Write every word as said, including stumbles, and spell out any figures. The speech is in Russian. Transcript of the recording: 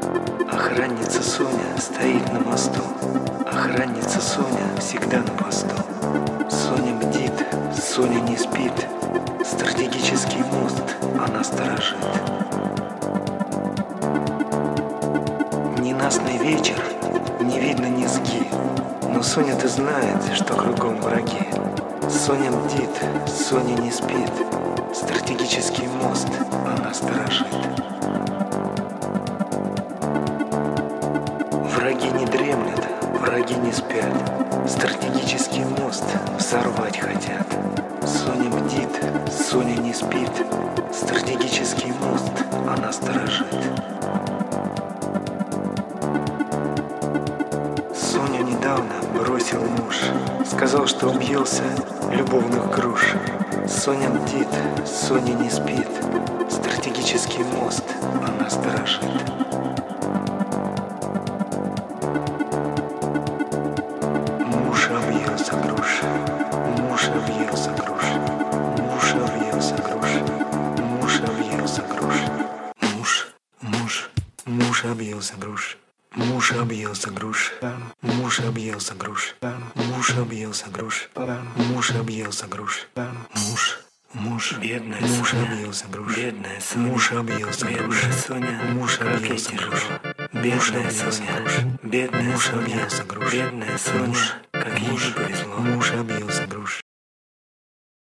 Охранница Соня стоит на мосту. Охранница Соня всегда на посту. Соня бдит, Соня не спит. Стратегический мост она сторожит. Ненастный вечер, не видно низги, но Соня-то знает, что кругом враги. Соня бдит, Соня не спит. Стратегический мост она сторожит. Враги не дремлют, враги не спят. Стратегический мост взорвать хотят. Соня бдит, Соня не спит. Стратегический мост она сторожит. Соню недавно бросил муж. Сказал, что объелся любовных груш. Соня бдит, Соня не спит. Стратегический мост она сторожит. Муж объелся груш, муж объелся груш, муж объелся груш, муж объелся груш. Муж, муж, муж объелся груш. Муж объелся груш, муж объелся груш, муж объелся груш, муж объелся груш, муж, муж, бедная муж объелся груш, бедная Соня, муж объелся груш, Соня, муж объелся груш, бедная Соня, бедная муж объелся груш, бедная Соня, как ей не повезло, муж объелся груш.